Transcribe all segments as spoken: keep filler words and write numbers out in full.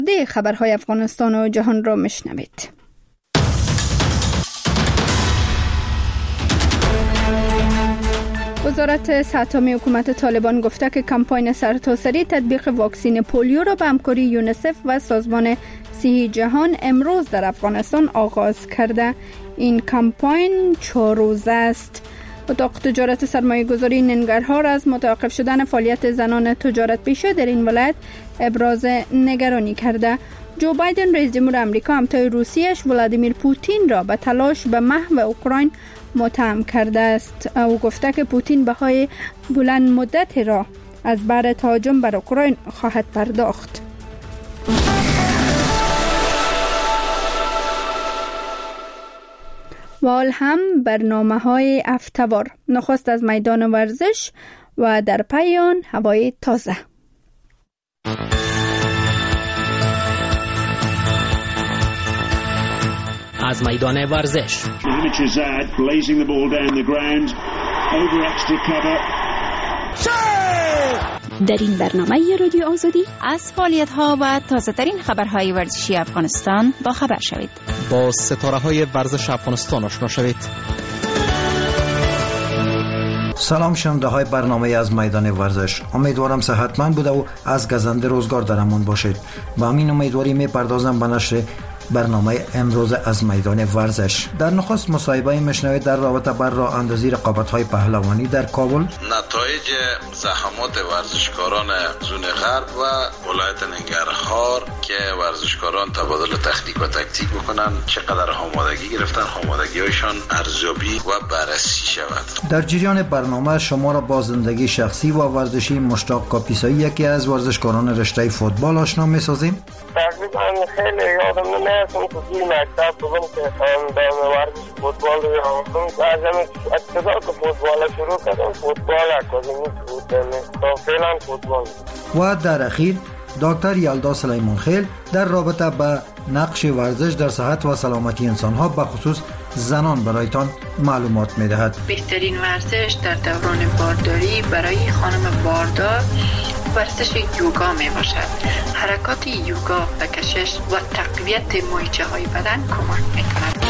ده خبرهای افغانستان و جهان را میشنوید. وزارت صحت عامه حکومت طالبان گفته که کمپاین سرتاسری تطبیق واکسن پولیو را به همکاری یونیسف و سازمان صحی جهان امروز در افغانستان آغاز کرده. این کمپاین چهار روزه است. اتاق تجارت سرمایه گذاری ننگرهار از متوقف شدن فعالیت زنان تجارت پیشه در این ولایت ابراز نگرانی کرده. جو بایدن رئیس جمهور آمریکا همتای روسیه‌اش ولادیمیر پوتین را به تلاش به محو اوکراین متهم کرده است. او گفته که پوتین بهای بلند مدت را از بار تهاجم بر اوکراین خواهد پرداخت. و حال هم برنامه‌های افتوار، نخست از میدان ورزش و در پایان هوای تازه. از میدان ورزش در این برنامه رادیو آزادی از فعالیت‌ها و تازه‌ترین خبرهای ورزشی افغانستان با خبر شوید. با ستاره‌های ورزش افغانستان آشنا شوید. سلام شنونده های برنامه از میدان ورزش. امیدوارم صحتمند بوده و از گزنده روزگار در امان باشید. با همین امیدواری میپردازم به نشر برنامه امروز از میدان ورزش. در نخست مصاحبه میشنوید در رابطه بر راه اندازی رقابت‌های پهلوانی در کابل، نتایج زحمات ورزشکاران زون غرب و ولایت ننگرهار که ورزشکاران تبادل تکنیک و تاکتیک بکنن، چقدر آمادگی گرفتن، آمادگی‌هایشان ارزیابی و بررسی شود. در جریان برنامه شما را با زندگی شخصی و ورزشی مشتاق کاپیسایی، یکی از ورزشکاران رشته فوتبال، آشنا می‌سازیم. تقریبا خیلی یادم نمیاد که توی مکتب بودم که خواندم ورزش فوتبال رو یادم. از همین ابتدا که فوتبال شروع کردم، فوتبال اکادمی بود، تا فعلا فوتبال. و در اخیر دکتر یلدا سلیمان خیل در رابطه با نقش ورزش در صحت و سلامتی انسان‌ها به خصوص زنان برایتان معلومات می‌دهد. بهترین ورزش در دوران بارداری برای خانم باردار ورزش یوگا می باشد. حرکات یوگا و کشش و تقویت مایچه های بدن کمک می کند.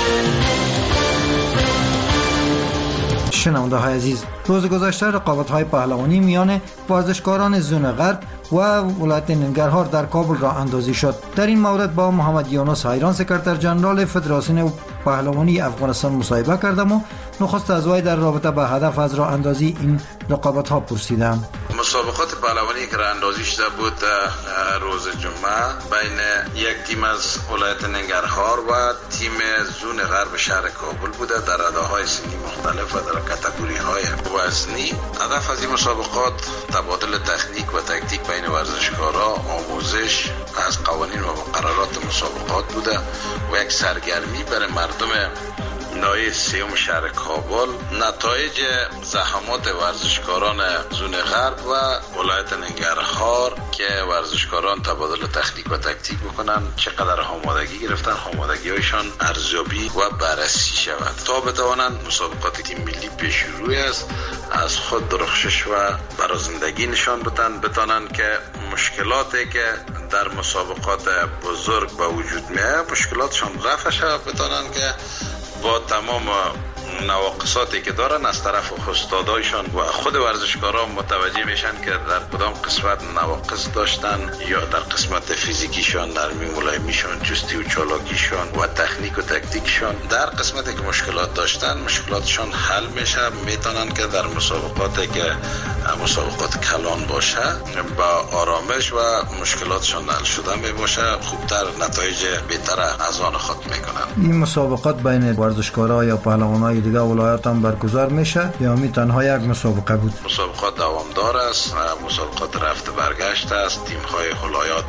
شنونده های عزیز، روز گذشته رقابت های پهلوانی میان ورزشکاران زون غرب و ولایت ننگرهار در کابل راه اندازی شد. در این مورد با محمد یونس حیران، سکرتر جنرال فدراسیون پهلوانی افغانستان، مصاحبه کردم و نخست از وی در رابطه با هدف از راه اندازی این رقابت ها پرسیدم. مسابقات پهلوانی که راه اندازی شده بود روز جمعه بین یک تیم از ولایت ننگرهار و تیم زون غرب شهر کابل بوده در رده‌های سنی مختلف و در کاتگوری‌های وزنی. هدف از این مسابقات تبادل تکنیک و تاکتیک بین ورزشکارا، آموزش از قوانین و مقررات مسابقات بوده و یک سرگرمی برای مردم نایه سیوم شهر کابل. نتایج زحمات ورزشکاران زون غرب و ولایت ننگرهار که ورزشکاران تبادل تکنیک و تاکتیک بکنن، چقدر آمادگی گرفتن، آمادگی‌هایشان ارزیابی و بررسی شود تا بتوانند مسابقات تیم ملی پیش روی است از خود درخشش و برازندگی نشان بدن، بتانند که مشکلاتی که در مسابقات بزرگ به وجود میاد مشکلاتشان رفع شود، بتانند که با تمام نواقصاتی که دارن از طرف استادایشان و خود ورزشکاران متوجه میشن که در کدام قسمت نواقص داشتن، یا در قسمت فیزیکیشان، نرمی ملایمیشان، چستی و چالاکیشان و تکنیک و تاکتیکشان. در قسمتی که مشکلات داشتن مشکلاتشان حل میشه، میتونن که در مسابقاتی که مسابقات کلان باشه با آرامش و مشکلاتشان حل شده می باشه خوبتر نتایج بهتر از آن خود میکنن. این مسابقات بین ورزشکارا یا پهلوانای دیگه ولایت هم برگزار میشه یا می تنها یک مسابقه بود؟ مسابقات دوامدار است، مسابقات رفت برگشت است. تیم های ولایات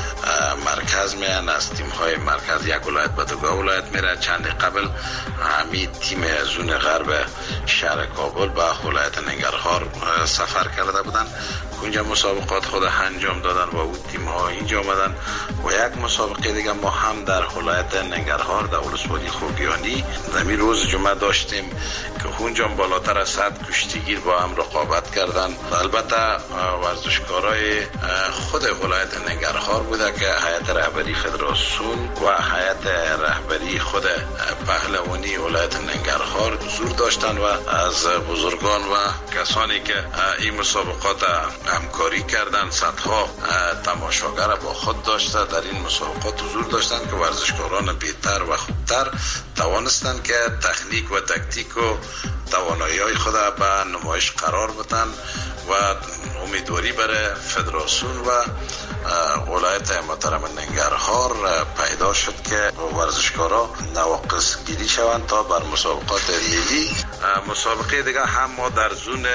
مرکز میان، از تیم های مرکز یک ولایت به دیگر ولایت میره. چند قبل همین تیم زون غرب شهر کابل به ولایت ننگرهار سفر کرده بودن، اونجا مسابقات خود انجام دادن و اون تیم ها اینجا آمدن و یک مسابقه دیگه ما هم در ولایت ننگرهار در ولسوالی خوگیانی در روز جمعه داشتیم که اونجا بالاتر از صد کشتیگیر با هم رقابت کردن. البته ورزشکارای خود ولایت ننگرهار بوده که هیئت رهبری فدراسیون و هیئت رهبری خود پهلوانی ولایت ننگرهار حضور داشتن و از بزرگان و کسانی که این مسابقات همکاری کردن صدها تماشاگر با خود داشته در این مسابقات حضور داشتن که ورزشکاران بهتر و خوبتر توانستند که تکنیک و تکتیک و توانایی های خود به نمایش قرار بدن و امیدواری برای فدراسیون و ولایت محترم ننگرهار پیدا شد که ورزشکارا نواقص گیری شوند تا بر مسابقات ملی. مسابقه دیگه هم ما در زون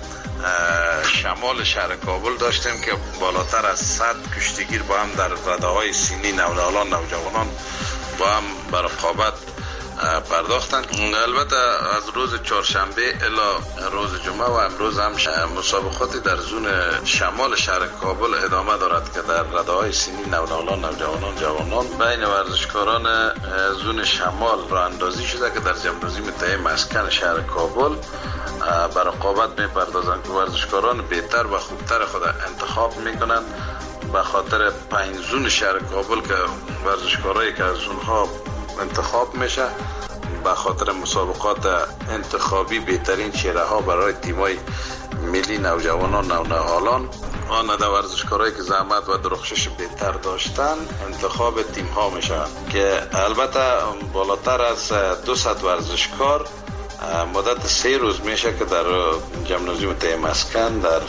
شمال شهر کابل داشتیم که بالاتر از صد کشتیگیر با هم در رده های سینی نونالان نوجوانان با هم بر رقابت پرداختن. البته از روز چهارشنبه الی روز جمعه و امروز هم مسابقاتی در زون شمال شهر کابل ادامه دارد که در رده‌های سنی نونالان نوجوانان جوانان بین ورزشکاران زون شمال راه اندازی شده که در جمهوری متحده مسکن شهر کابل بر رقابت می‌پردازند که ورزشکاران بهتر و خوبتر خود انتخاب می‌کنند. به خاطر پنج زون شهر کابل که ورزشکارایی که از زونها انتخاب میشه به خاطر مسابقات انتخابی بهترین چهره ها برای تیمای ملی نوجوانان نونهالان آن در ورزشکارایی که زحمت و درخشش بهتر داشتن انتخاب تیم ها میشه که البته بالاتر از دویست ورزشکار مدت سه روز میشه که در جمهوری متحده مسکن در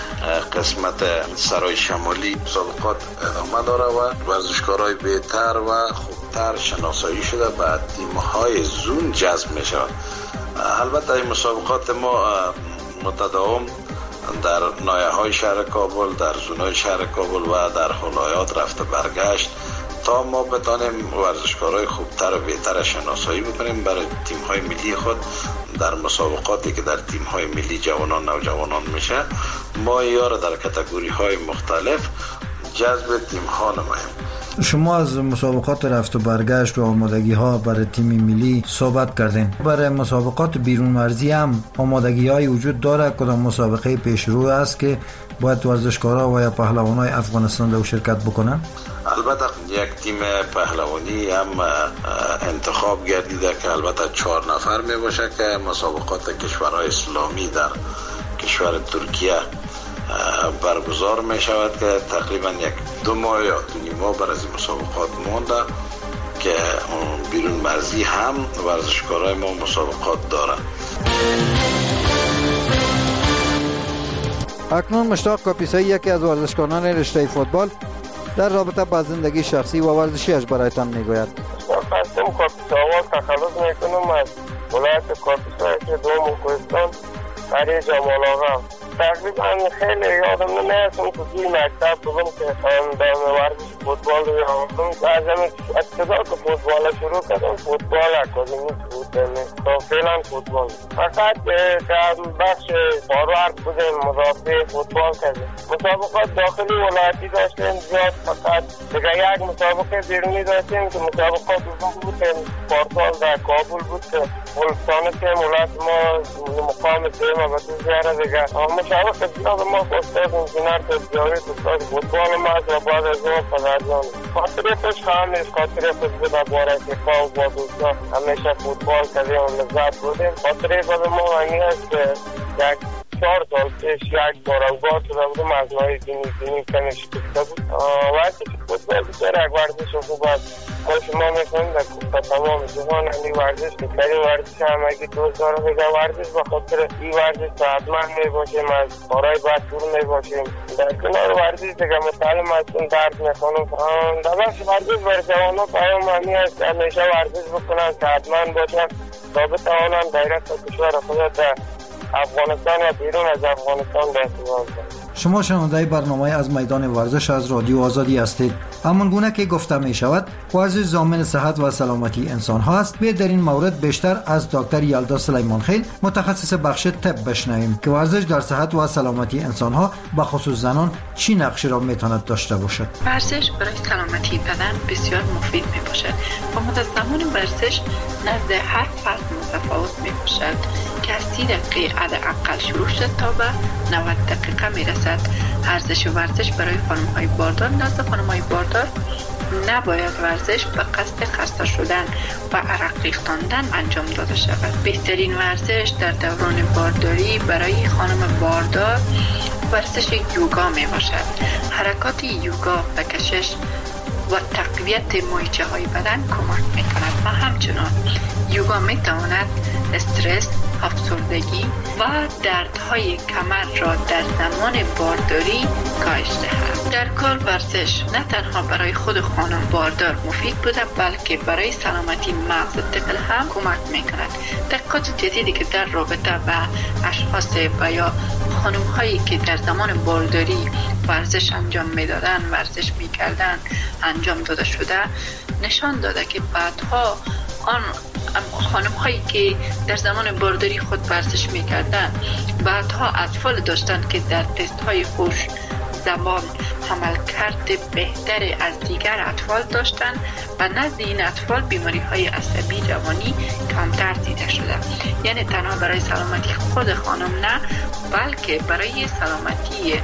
قسمت سرای شمالی مسابقات ادامه داره و ورزشکارای بهتر و خوبتر شناسایی شده به تیم‌های زون جذب میشه. البته این مسابقات ما متداوم در نایه‌های شهر کابل، در زونای شهر کابل و در ولایات رفته برگشت تا ما بتانیم ورزشکارای خوبتر و بهتر شناسایی بکنیم برای تیم‌های ملی خود. در مسابقاتی که در تیم‌های ملی جوانان نوجوانان میشه ما یاره در کاتگوری‌های مختلف جذب تیم‌ها نماییم. شما از مسابقات رفت و برگشت و آمادگی ها برای تیم ملی صحبت کردین. برای مسابقات بیرون مرزی هم آمادگی های وجود داره؟ کدام مسابقه پیش رو است که باید ورزشکارا و یا پهلوانای افغانستان در شرکت بکنن؟ البته یک تیم پهلوانی هم انتخاب گردیده که البته چهار نفر می باشه که مسابقات کشورهای اسلامی در کشور ترکیه برگزار می شود که تقریبا یک دو ماه یا دو نیم ماه بر از این مسابقات مونده که بیرون مرزی هم ورزشکارای ما مسابقات دارن. اکنون مشتاق کاپیسایی یکی از ورزشکاران رشته فوتبال در رابطه با زندگی شخصی و ورزشیش برایتان میگوید. خواستم کاپیساوال تخلص میکنم از ولایت کاپیسایی که دوم کوهستان قریه جمال آقا. تقریبا خیلی یادم نمیستم که توی مکتب بودم که در ورزش فوتبال رو یادم از همین ابتدا که فوتبال شروع کردم فوتبال اکادمی بود تا فعلا فوتبال فقط در بخش فاروارد بودیم مدافع فوتبال کردیم. مسابقات داخلی ولایتی داشتیم زیاد، فقط دیگه یک مسابقه بیرونی داشتیم که مسابقات بود پارسال در کابل بود که ولستان تیم ولایت ما مقام تیم و بسیار زیاره دیگه مسابقه زیاد ما استاد انجینر تجاری استاد فوتبال ما و بعد از اون پدرجان خاطره خوش خواهمیش خاطره خوش بود باره که کاو با دوستا همیشه فوتبال کردیم و لذت بودیم. خاطره بود ما همی هست که یک چهار سال پیش یک بار اوگاه شده بودم از نهای دینی دینی کمی شکسته بود وقتی که فوتبال بسیار یک ورزش خوب است. ما شما میکنیم در تا تمام جهان همی ورزش که کاری ورزش هم اگه دوست داره بگه ورزش بخاطر این ورزش ساعتمند میباشیم از کارهای باید دور میباشیم. در کنار ورزش دیگه مطالم هستیم درد میخونم در بخش ورزش برای جوانان پیام همی هست همیشه ورزش بکنن ساعتمند باشن تا بتوانن غیرت کشور خود در افغانستان و بیرون از افغانستان به استفاده کنند. شما شنونده برنامه از میدان ورزش از رادیو آزادی هستید. همان گونه که گفته می شود ورزش ضامن صحت و سلامتی انسان ها است. به در این مورد بیشتر از دکتر یلدا سلیمان خیل متخصص بخش طب بشنویم که ورزش در صحت و سلامتی انسان ها به خصوص زنان چی نقشی را می تواند داشته باشد. ورزش برای سلامتی بدن بسیار مفید می باشد و مدت زمان ورزش نزد هر فرد متفاوت می باشد که از سی دقیقه حداقل شروع شد تا به نود دقیقه می رسد. ارزش ورزش برای خانم های باردار نزد خانم های باردار نباید ورزش به قصد خسته شدن و عرق ریختاندن انجام داده شود. بهترین ورزش در دوران بارداری برای خانم باردار ورزش یوگا می باشد. حرکات یوگا به کشش و تقویت مایچه های بدن کمک می کند و همچنان یوگا می تواند استرس، افسردگی و دردهای کمر را در زمان بارداری کاهش دهد. در کل ورزش نه تنها برای خود خانم باردار مفید بوده بلکه برای سلامتی مغز طفل هم کمک می کند. تحقیقات جدیدی که در رابطه با اشخاص و یا خانم هایی که در زمان بارداری ورزش انجام می دادن ورزش می کردن انجام داده شده نشان داده که بعدها آن خانم هایی که در زمان بارداری خود ورزش می کردن بعدها اطفال داشتن که در تست های خوش زبان عملکرد بهتر از دیگر اطفال داشتن و نزد این اطفال بیماری های عصبی روانی کمتر دیده شده. یعنی تنها برای سلامتی خود خانم نه بلکه برای سلامتی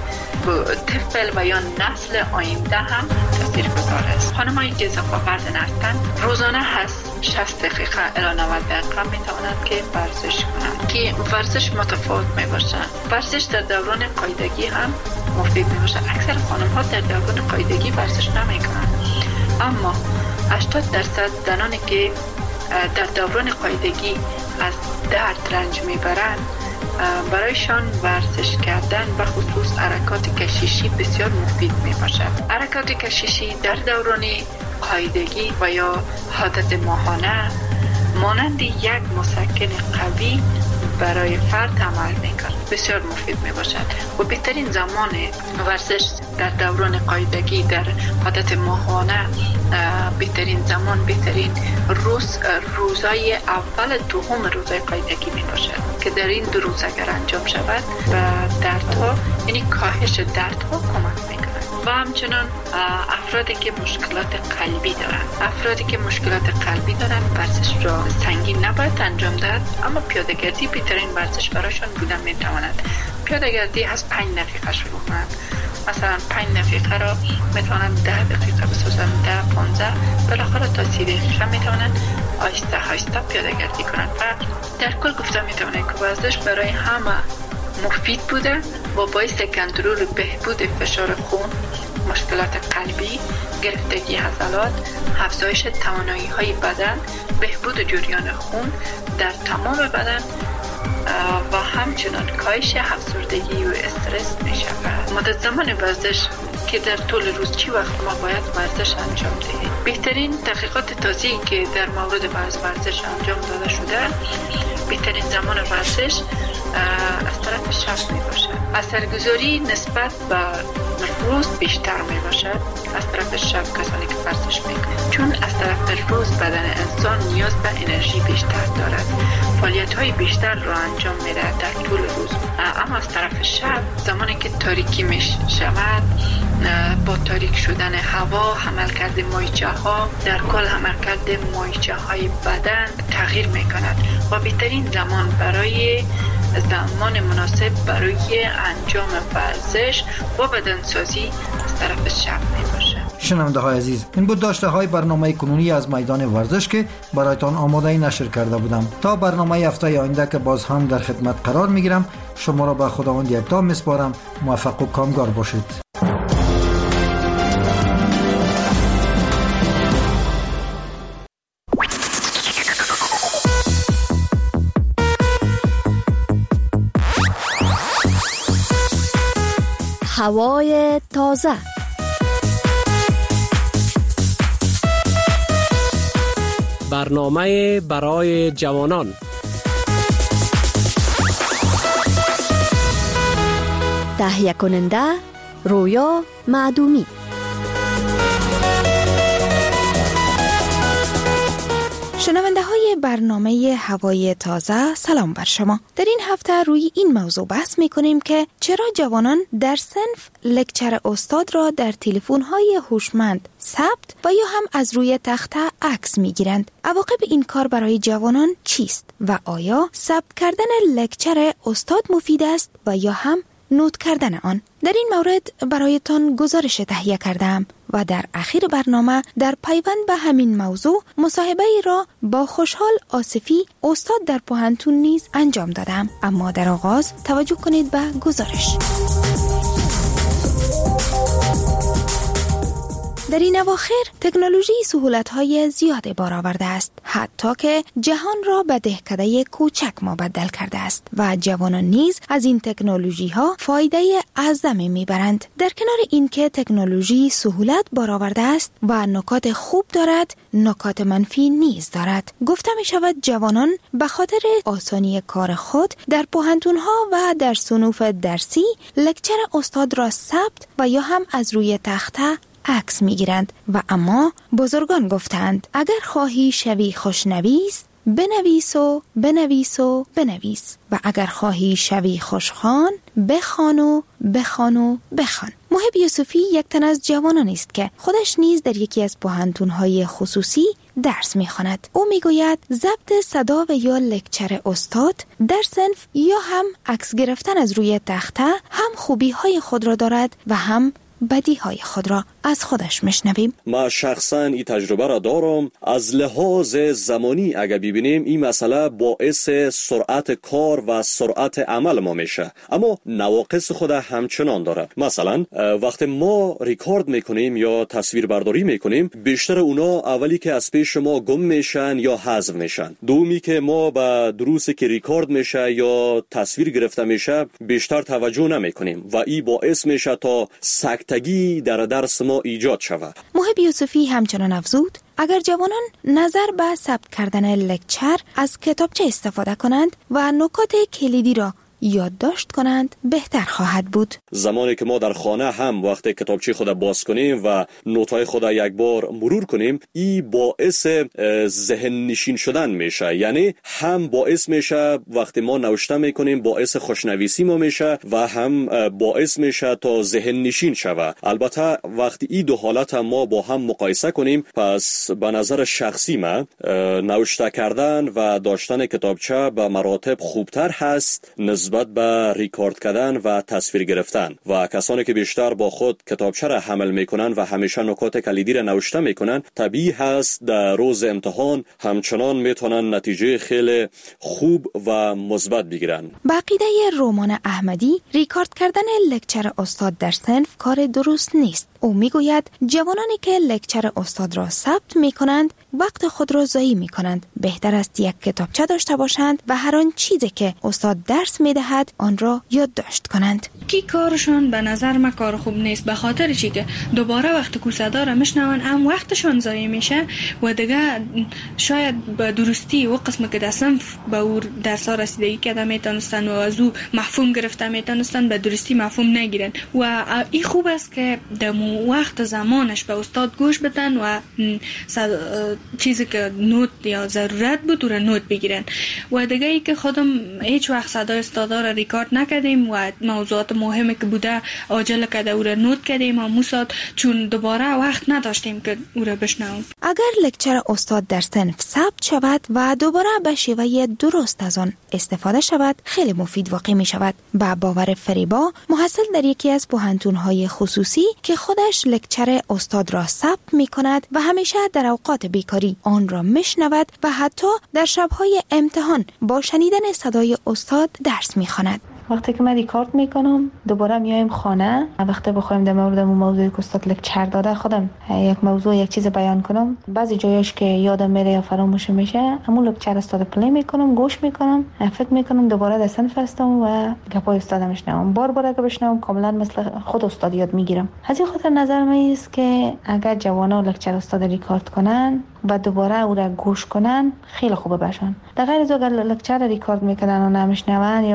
طفل و یا نسل آینده هم تاثیرگذار است. خانم‌هایی که اضافه وزن هستند روزانه هست شصت دقیقه الی نود دقیقه می توانند که ورزش کنند که ورزش متفاوت می باشند. ورزش در دوران قاعدگی هم مفید می باشد. اکثر خانم‌ها در دوران قاعدگی ورزش نمی کنند اما هشتاد درصد زنانی که در دوران قاعدگی از درد رنج می برند برایشان ورزش کردن و خصوص حرکات کششی بسیار مفید می باشد. حرکات کششی در دوران قاعدگی و یا عادت ماهانه مانند یک مسکن قوی برای فرد عمل می کند. بسیار مفید می باشد و بهترین زمان ورزش در دوران قاعدگی در عادت ماهانه بهترین زمان بهترین روز روزای اول دوم روزای قاعدگی می باشد که در این دو روز اگر انجام شود و دردها یعنی کاهش دردها کمک می کند. و همچنان افرادی که مشکلات قلبی دارند افرادی که مشکلات قلبی دارند ورزش را سنگین نباید انجام داد اما پیاده‌گردی بهترین ورزش برایشان بودن می تواند. پیاده‌گردی از پنج دقیقه شروع کنند. مثلا پنج دقیقه را می توانند ده دقیقه بسازند ده پانزده بالاخره تا سی دقیقه می توانند آهسته آهسته پیاده‌گردی کنند و در کل گفته می توانند که ورزش برای همه مفید بوده و باعث کنترل و بهبود فشار خون، مشکلات قلبی، گرفتگی عضلات، افزایش توانایی های بدن، بهبود جریان خون در تمام بدن و همچنان کاهش افسردگی و استرس می شود. مدت زمان ورزش که در طول روز چی وقت ما باید ورزش انجام دهیم. بهترین تحقیقات تازه‌ای که در مورد ورزش انجام داده شده بهترین زمان ورزش از طرف شب می باشد. اثرگذاری نسبت به روز بیشتر می باشد از طرف شب کسانی که ورزش می کنند چون از طرف روز بدن انسان نیاز به انرژی بیشتر دارد فعالیت های بیشتر را انجام می دهد در طول روز اما از طرف شب زمانی که تاریکی می شود با تاریک شدن هوا عملکرد مایچه ها در کل عملکرد مایچه های بدن تغییر می کند و بهترین زمان برای زمان مناسب برای انجام ورزش و بدنسازی از طرف شب می باشد. شنونده های عزیز این بود داشته های برنامه کنونی از میدان ورزش که برایتان آماده نشر کرده بودم. تا برنامه هفته آینده که باز هم در خدمت قرار می گیرم شما را به خداوند یکتا می سپارم. موفق و کامگار باشید. هوای تازه برنامه برای جوانان تهیه کننده رویا معدومی شنونده های برنامه هوای تازه، سلام بر شما. در این هفته روی این موضوع بحث می کنیم که چرا جوانان در صنف لکچر استاد را در تلفن های هوشمند ثبت و یا هم از روی تخته عکس می گیرند. عواقب این کار برای جوانان چیست و آیا ثبت کردن لکچر استاد مفید است و یا هم نوت کردن آن؟ در این مورد برایتان گزارش تهیه کردم و در اخیر برنامه در پیوند به همین موضوع مصاحبه ای را با خوشحال آصفی استاد در پوهنتون نیز انجام دادم. اما در آغاز توجه کنید به گزارش. در این اواخر تکنولوژی سهولت‌های زیاد بار آورده است، حتی که جهان را به دهکده کوچک مبدل کرده است و جوانان نیز از این تکنولوژی‌ها فایده اعظمی می‌برند. در کنار اینکه تکنولوژی سهولت بار آورده است و نکات خوب دارد، نکات منفی نیز دارد. گفته می‌شود جوانان به خاطر آسانی کار خود در پوهنتون‌ها و در صنوف درسی لکچر استاد را ثبت و یا هم از روی تخته عکس میگیرند و اما بزرگان گفتند اگر خواهی شوی خوشنویس بنویس و بنویس و بنویس و اگر خواهی شوی خوشخوان بخوان و بخوان و بخوان. محب یوسفی یک تن از جوانان است که خودش نیز در یکی از پوهنتون‌های خصوصی درس می‌خواند. او میگوید ضبط صدا و یا لکچر استاد در صنف یا هم عکس گرفتن از روی تخته هم خوبی‌های خود را دارد و هم بدیهای خود را از خودش میشنویم. ما شخصا این تجربه را دارم. از لحاظ زمانی اگر ببینیم این مسئله باعث سرعت کار و سرعت عمل ما میشه، اما نواقص خود همچنان داره. مثلا وقتی ما ریکارد میکنیم یا تصویر برداری میکنیم، بیشتر اونا اولی که از پیش ما گم میشن یا حذف میشن. دومی که ما به دروسی که ریکارد میشه یا تصویر گرفته میشه بیشتر توجه نمیکنیم و این باعث میشه تا سکتگی در درس ما ایجاد شود. محب یوسفی همچنان افزود اگر جوانان نظر به ثبت کردن لکچر از کتابچه استفاده کنند و نکات کلیدی را یادداشت کنند بهتر خواهد بود. زمانی که ما در خانه هم وقتی کتابچه خود باز کنیم و نوت‌های خود یک بار مرور کنیم، این باعث ذهن نشین شدن میشه. یعنی هم باعث میشه وقتی ما نوشته میکنیم باعث خوشنویسی ما میشه و هم باعث میشه تا ذهن نشین شود. البته وقتی این دو حالت هم ما با هم مقایسه کنیم، پس به نظر شخصی من نوشته کردن و داشتن کتابچه به مراتب خوبتر هست نسبت به ریکارد کردن و تصویر گرفتن. و کسانی که بیشتر با خود کتابچه را حمل میکنن و همیشه نکات کلیدی را نوشته میکنن، طبیعی هست در روز امتحان همچنان میتونن نتیجه خیلی خوب و مثبت بگیرن. به عقیده رومان احمدی، ریکارد کردن لکچر استاد در صنف کار درست نیست. او میگوید جوانانی که لکچر استاد را ثبت میکنند وقت خود را ضایع میکنند. بهتر است یک کتابچه داشته باشند و هر آن چیزی که استاد درس میدهد آن را یادداشت کنند. کی کارشون به نظر من کار خوب نیست، به خاطر چی که دوباره وقت که صدا را میشنون هم وقتشون ضایع میشه و دیگه شاید به درستی و قسم که در صنف به او درس ها رسیدگی کرده میتونستن و از او مفهوم گرفته میتونستن به درستی مفهوم نگیرن. و این خوب است که در وقت زمانش به استاد گوش بدن و چیزی که نوت یا ضرورت بود او را نوت بگیرن. و دیگه ای که خودم هیچ وقت صدای استادا را ریکارد نکردیم و موضوعات مهمی که بوده عاجل کرده او را نوت کردیم همون ساعت، چون دوباره وقت نداشتیم که او را بشنویم. اگر لکچر استاد در صنف ثبت شود و دوباره به شیوه درست از آن استفاده شود، خیلی مفید واقع می شود. با باور فریبا، محصل در یکی از پوهنتون‌های خصوصی که خودش لکچر استاد را ثبت می کند و همیشه در اوقات بیکاری آن را میشنود و حتی در شب‌های امتحان با شنیدن صدای استاد درس می‌خواند. وقتی که من ریکارد میکنم دوباره میایم خانه، وقتی بخوایم در مورد اون موضوعی که استاد لکچر داده خودم یک موضوع یک چیز بیان کنم، بعضی جایش که یادم میره یا فراموش میشه همون لکچر استاد پلی میکنم، گوش میکنم، فکر میکنم دوباره در صنف هستم و گپای استاد میشنوم. بار بار که بشنوم کاملا مثل خود استاد یاد میگیرم. از این خاطر نظر من است که اگر جوانا لکچر استاد ریکارد کنن و دوباره او را گوش کنن خیلی خوبه باشن. در غیر از اگر لکچر ریکارد میکنن و نمیشنون یا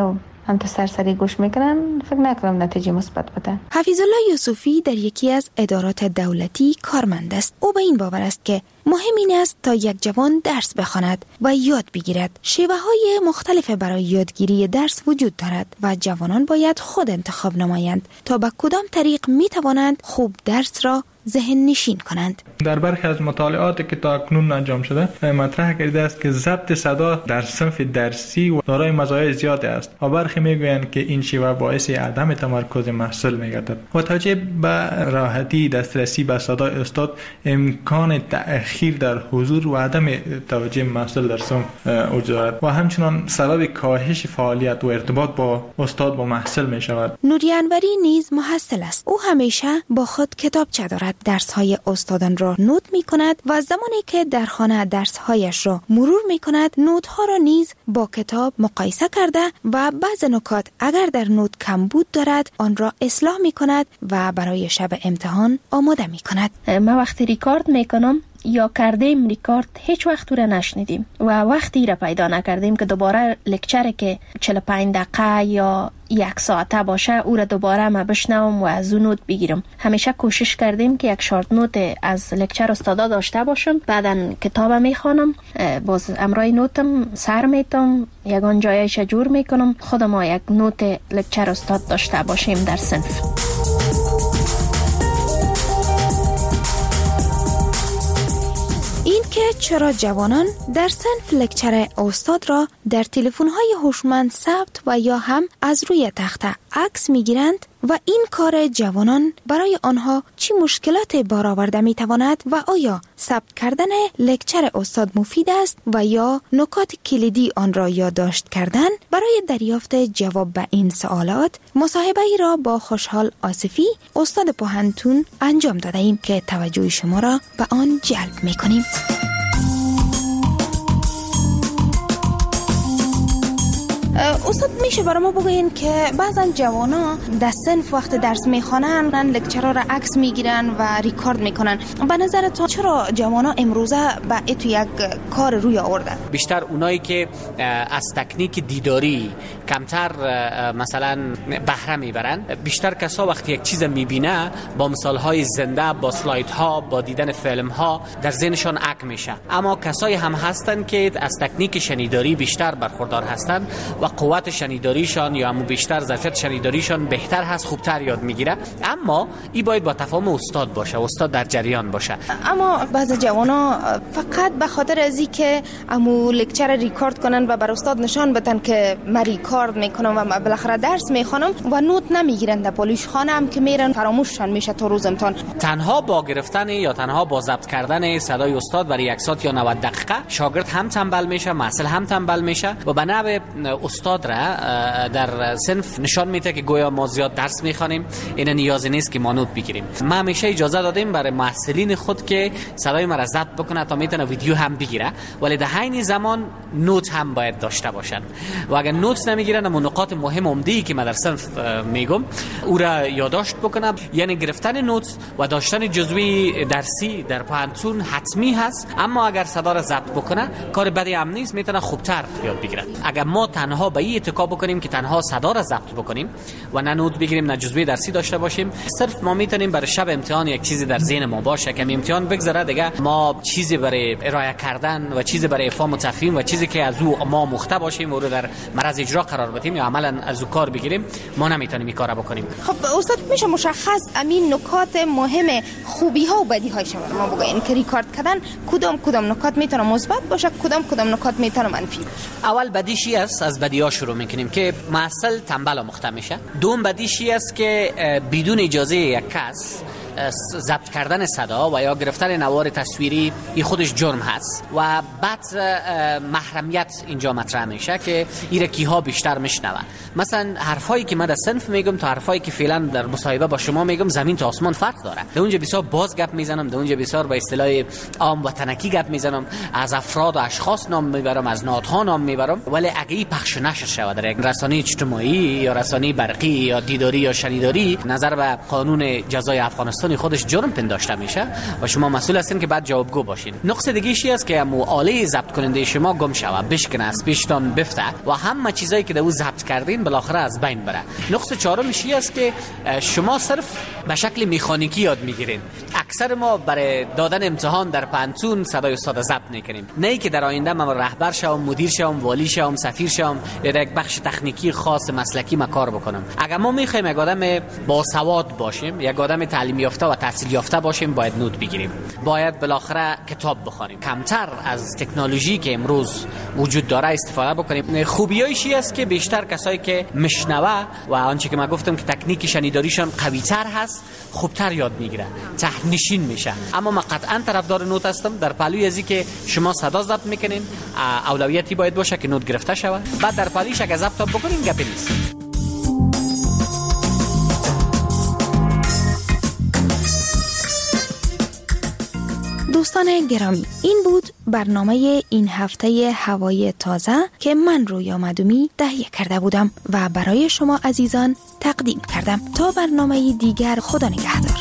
هم تو سرسری گوش میکنن، فکر نکنم نتیجه مثبت بده. حفیظ الله یوسفی در یکی از ادارات دولتی کارمند است. او به این باور است که مهم این است تا یک جوان درس بخواند و یاد بگیرد. شیوه های مختلف برای یادگیری درس وجود دارد و جوانان باید خود انتخاب نمایند تا به کدام طریق می توانند خوب درس را ذهن نشین کنند. در برخی از مطالعاتی که تا اکنون انجام شده مطرح کرده است که ضبط صدا در صنف درسی و دارای مزایای زیادی است و برخی میگویند که این شیوه باعث عدم تمرکز محصول میگردد. و توجه به راحتی دسترسی به صدای استاد، امکان تأخیر در حضور و عدم توجه محصول در صنف وجود دارد و همچنان سبب کاهش فعالیت و ارتباط با استاد با محصول می شود. نوری انوری نیز محصل است. او همیشه با خود کتابچه دارد. درس های استادان را نوت می کند و زمانی که در خانه درس هایش را مرور می کند نوت ها را نیز با کتاب مقایسه کرده و بعض نکات اگر در نوت کمبود دارد آن را اصلاح می کند و برای شب امتحان آماده می کند. ما وقتی ریکارد می کنم یا کردیم ریکارد هیچ وقت او را نشنیدیم و وقتی را پیدا نکردیم که دوباره لکچری که چهل و پنج دقیقه یا یک ساعته باشه او را دوباره ما بشنوم و از اون نوت بگیرم. همیشه کوشش کردیم که یک شارت نوت از لکچر استادا داشته باشم. بعداً کتاب میخوانم، باز امرای نوتم سر میتم، یگان جایش جور میکنم، خودم ما یک نوت لکچر استاد داشته باشیم در صنف. این که چرا جوانان در صنف لکچر استاد را در تلفن‌های هوشمند ثبت و یا هم از روی تخته عکس می‌گیرند و این کار جوانان برای آنها چی مشکلات بار آورده می‌تواند و آیا ثبت کردن لکچر استاد مفید است و یا نکات کلیدی آن را یادداشت کردن؟ برای دریافت جواب به این سوالات مصاحبه ای را با خوشحال آصفی استاد پوهنتون انجام داده ایم که توجه شما را به آن جلب می‌کنیم. استاد میشه برای ما بگوین که بعضا جوانا در صنف وقت درس میخوانن لکچرها را عکس میگیرن و ریکارد میکنن. به نظر تو چرا جوانا امروزه به اتو یک کار روی آوردن؟ بیشتر اونایی که از تکنیک دیداری کمتر مثلا بهره میبرن، بیشتر کسا وقتی یک چیز میبینه با مثالهای زنده، با سلایدها، با دیدن فیلمها در ذهنشان عک میشه. اما کسایی هم هستن که از تکنیک شنیداری بیشتر برخوردار هستن و قوت شنیداریشان یا همون بیشتر ظرفیت شنیداریشان بهتر هست، خوبتر یاد میگیره. اما این باید با تفاهم استاد باشه، استاد در جریان باشه. اما بعض جوانا فقط به خاطر از اینکه امو لکچر ریکارد کنن و بر استاد نشان بدن که من ریکارد میکنم و بالاخره درس میخوانم و نوت نمیگیرن در پالیش خانه هم که میرن فراموششان میشه تا روز امتحان. تنها با گرفتن یا تنها با ضبط کردن صدای استاد برای یک ساعت یا نود دقیقه شاگرد هم تنبل میشه، محصل هم تنبل میشه و به نحو استاد را در صنف نشان میده که گویا ما زیاد درس میخوانیم، این نیازی نیست که ما نوت بگیریم. ما همیشه اجازه دادیم برای محصلین خود که صدای ما را ضبط بکنه تا میتونه ویدیو هم بگیره، ولی در عین زمان نوت هم باید داشته باشن و اگر نوت نمیگیرن اما نکات مهم عمده‌ای که ما در صنف میگم او را یادداشت بکنه. یعنی گرفتن نوت و داشتن جزوی درسی در پوهنتون حتمی هست، اما اگر صدا را ضبط بکنه کار بدی هم نیست، میتونه خوبتر یاد بگیره. اگر ما تنها به این اتکا بکنیم که تنها صدا را ضبط بکنیم و نه نوت بگیریم نه جزوی درسی داشته باشیم، صرف ما میتونیم برای شب امتحان یک چیزی در ذهن ما باشه که امتحان بگذره دیگه ما چیزی برای ارائه کردن و چیزی برای افهام و تفهیم و چیزی که از او ما مخته باشیم و رو در مرز اجرا قرار بدیم یا عملا از او کار بگیریم، ما نمیتونیم این کارا بکنیم. خب استاد میشه مشخص امین نکات مهم خوبی ها و بدی هایش ما بگین که ریکارد کردن کدام کدام نکات میتونه مثبت باشه، کدام کدام نکات میتونه منفی؟ اول بدیشی است، از بدی‌ها شروع میکنیم که محصل تنبل و مخته میشه. دوم بدیشی است که بدون اجازه یک کس ضبط کردن صدا و یا گرفتن نوار تصویری این خودش جرم هست و بعد محرمیت اینجا مطرح میشه که ایره کیها بیشتر میشنون. مثلا حرفایی که من در صنف میگم تا حرفایی که فعلا در مصاحبه با شما میگم زمین تا آسمان فرق داره. در اونجا بسیار باز گپ میزنم، در اونجا بسیار با اصطلاح عام وطنکی گپ میزنم، از افراد و اشخاص نام میبرم، از نهادها نام میبرم، ولی اگه این پخش نشه شود در یک رسانه اجتماعی یا رسانه برقی یا دیداری یا شنیداری، نظر به قانون جزای افغانستان توسط خودش جرم پنداشته میشه و شما مسئول هستین که بعد جوابگو باشین. نقطه دیگه چی است که مو آله ضبط کننده شما گم شوه، بشکنه، از پیشتان بفته و همه چیزایی که در او ضبط کردین بالاخره از بین بره. نقطه چهارم چی است که شما صرف به شکل مکانیکی یاد میگیرین. اکثر ما برای دادن امتحان در پانتون صدای استاد ضبط میکنیم، نه که در آینده من رهبر شوم، مدیر شوم، والی شوم، سفیر شوم یا در یک بخش تکنیکی خاص مسلکی ما کار بکنم. اگر ما میخوایم یک آدم باسواد باشیم، یک آدم تعلیم یافته و تحصیل یافته باشیم، باید نوت بگیریم، باید بالاخره کتاب بخونیم، کمتر از تکنولوژی که امروز وجود داره استفاده بکنیم. خوبیایش است که بیشتر کسایی که مشنوه و آنچه که من گفتم که تکنیک شنیداریشان قوی‌تر هست، خوبتر یاد میگیره، ته‌نشین میشه. اما من قطعا طرفدار نوت هستم. در پهلوی ازی که شما صدا ضبط میکنین، اولویتی باید باشه که نوت گرفته شود. بعد در پهلویش اگه ضبط بکنین گپی نیست. دوستان گرامی، این بود برنامه این هفته هوای تازه که من رویا مدومی تهیه کرده بودم و برای شما عزیزان تقدیم کردم. تا برنامه دیگر، خدا نگهدار.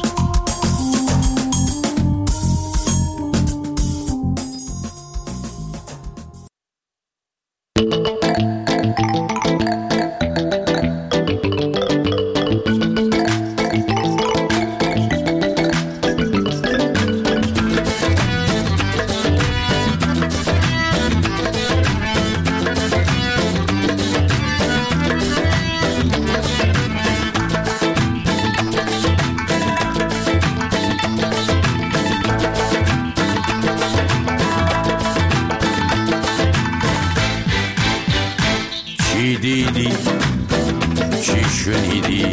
دیدی چی شنیدی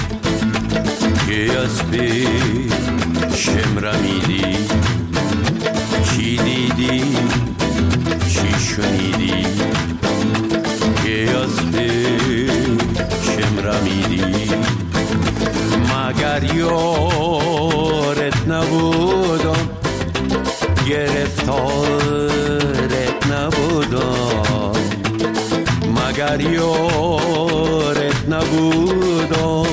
که از پیشم رمیدی؟ چی دیدی چی شنیدی که از پیشم رمیدی؟ مگر یارت نبودم، گرفتارت نبودم، مگر یارت نبودم،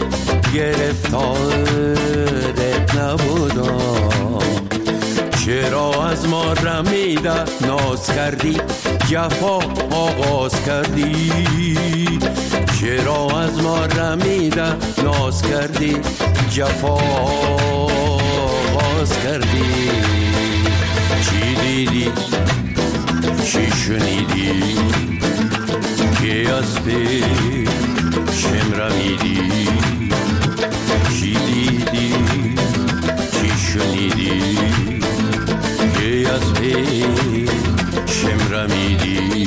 گرفتارت نبودم. چرا از ما رمیده ناز کردی، جفا آغاز کردی؟ چرا از ما رمیده ناز کردی، جفا آغاز کردی؟ چی دیدی چی شنیدی که از پیشم رمیدی؟ چی دیدی چی شنیدی که از پیشم رمیدی؟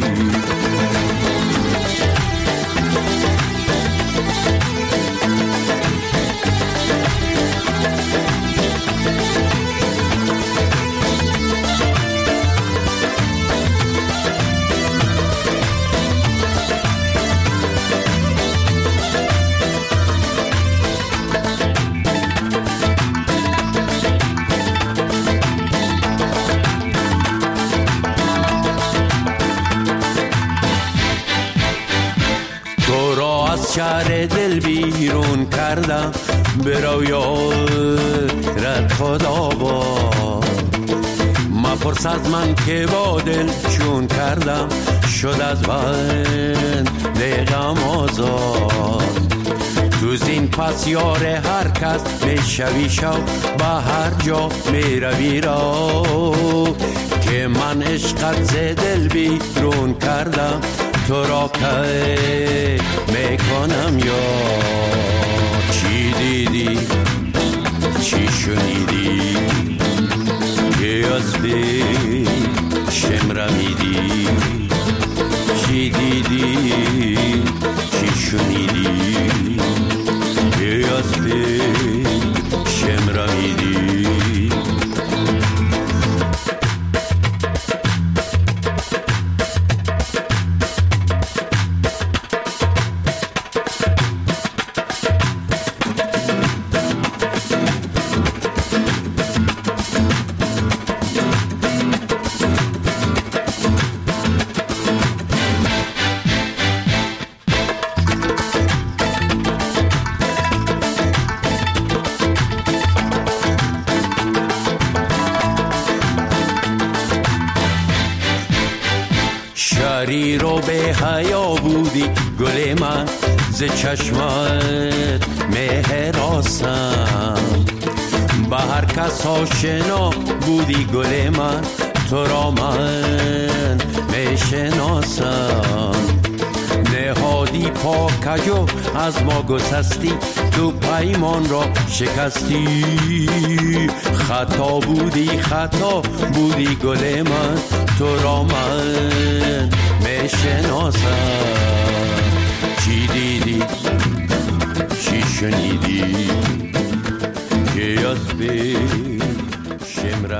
شهر دل بیرون کردم، برو یارت خدا با مپرس از من که با دل چون کردم، شد از بند غم آزاد. تو زین پس یار هر کس میشوی شو، به هر جا میروی را که من عشقت ز دل بیرون کردم، تو را که میکنم یا چی دیدی چی شنیدی که از پیشم رمیدی؟ چی دیدی چی شنیدی که از پیشم رمیدی؟ پری رو به حیا بودی گل من، ز چشمت مهراسم. به هر کس آشنا بودی گل من، تو را من میشناسم. نهادی پاکجو از ما گسستی، تو پیمان را شکستی. خطا بودی خطا بودی گل من، تو را من میشناسم. چی دیدی چی شنیدی که از به شمرم